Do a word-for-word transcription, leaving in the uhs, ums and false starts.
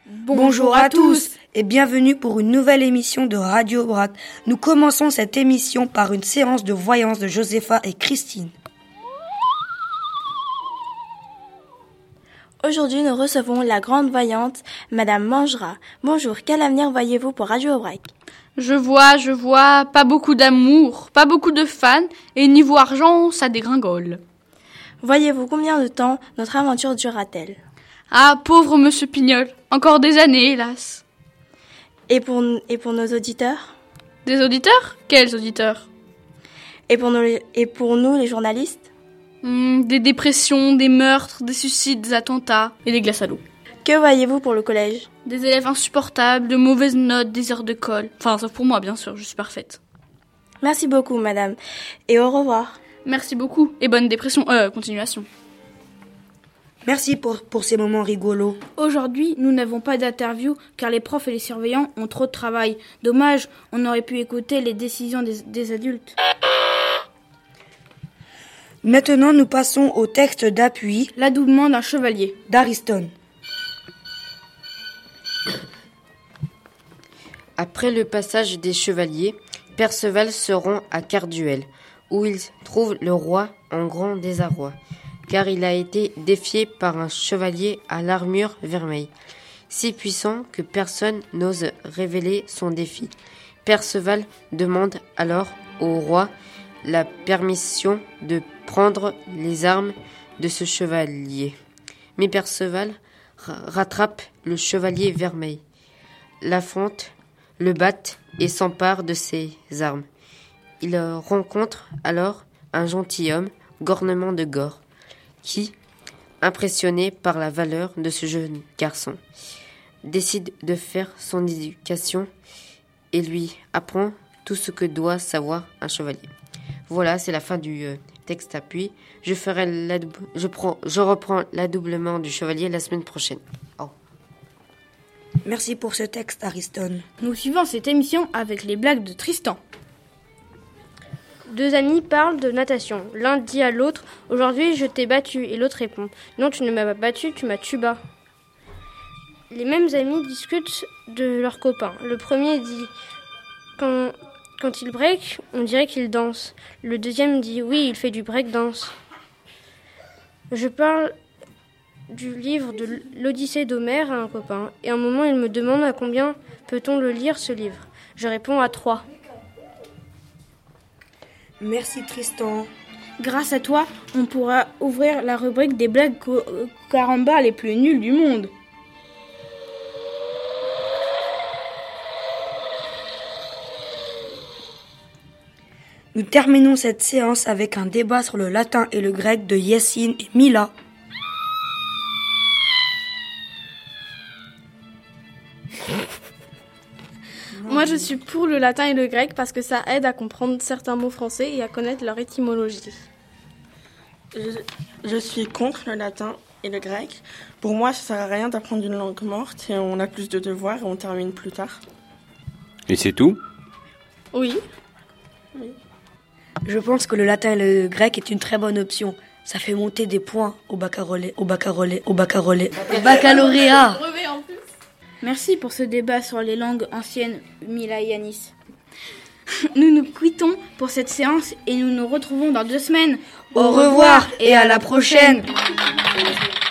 Bonjour à tous et bienvenue pour une nouvelle émission de Radio Aubrac. Nous commençons cette émission par une séance de voyance de Josépha et Christine. Aujourd'hui, nous recevons la grande voyante, Madame Mangera. Bonjour, quel avenir voyez-vous pour Radio Aubrac ? Je vois, je vois, pas beaucoup d'amour, pas beaucoup de fans, et niveau argent, ça dégringole. Voyez-vous combien de temps notre aventure durera-t-elle ? Ah, pauvre Monsieur Pignol, encore des années, hélas. Et pour, et pour nos auditeurs ? Des auditeurs ? Quels auditeurs ? Et pour nous, et pour nous les journalistes ? Hum, Des dépressions, des meurtres, des suicides, des attentats et des glaces à l'eau. Que voyez-vous pour le collège ? Des élèves insupportables, de mauvaises notes, des heures de colle. Enfin, sauf pour moi, bien sûr, je suis parfaite. Merci beaucoup, madame, et au revoir. Merci beaucoup, et bonne dépression, euh, continuation. Merci pour, pour ces moments rigolos. Aujourd'hui, nous n'avons pas d'interview car les profs et les surveillants ont trop de travail. Dommage, on aurait pu écouter les décisions des, des adultes. Maintenant, nous passons au texte d'appui. L'adoubement d'un chevalier. D'Ariston. Après le passage des chevaliers, Perceval se rend à Carduel, où il trouve le roi en grand désarroi, car il a été défié par un chevalier à l'armure vermeille, si puissant que personne n'ose révéler son défi. Perceval demande alors au roi la permission de prendre les armes de ce chevalier. Mais Perceval rattrape le chevalier vermeil, l'affronte, le bat et s'empare de ses armes. Il rencontre alors un gentilhomme, Gornement de Gore, qui, impressionné par la valeur de ce jeune garçon, décide de faire son éducation et lui apprend tout ce que doit savoir un chevalier. Voilà, c'est la fin du euh, texte appui. Je ferai l'adoub... je prends, je reprends l'adoublement du chevalier la semaine prochaine. Oh. Merci pour ce texte, Ariston. Nous suivons cette émission avec les blagues de Tristan. Deux amis parlent de natation. L'un dit à l'autre « Aujourd'hui, je t'ai battu » et l'autre répond « Non, tu ne m'as pas battu, tu m'as tuba ». Les mêmes amis discutent de leurs copains. Le premier dit « Quand, quand il break, on dirait qu'il danse ». Le deuxième dit « Oui, il fait du break-dance ». Je parle du livre de l'Odyssée d'Homère à un copain. Et à un moment, il me demande à combien peut-on le lire, ce livre. Je réponds à trois. Merci Tristan. Grâce à toi, on pourra ouvrir la rubrique des blagues co- caramba les plus nulles du monde. Nous terminons cette séance avec un débat sur le latin et le grec de Yessine et Mila. Moi, je suis pour le latin et le grec parce que ça aide à comprendre certains mots français et à connaître leur étymologie. Je, je suis contre le latin et le grec. Pour moi, ça sert à rien d'apprendre une langue morte et on a plus de devoirs et on termine plus tard. Et c'est tout ? Oui. Oui. Je pense que le latin et le grec est une très bonne option. Ça fait monter des points au baccalauréat, au baccalauréat, au baccalauréat, au baccalauréat. Merci pour ce débat sur les langues anciennes, Mila et Yanis. Nous nous quittons pour cette séance et nous nous retrouvons dans deux semaines. Au revoir et à la prochaine.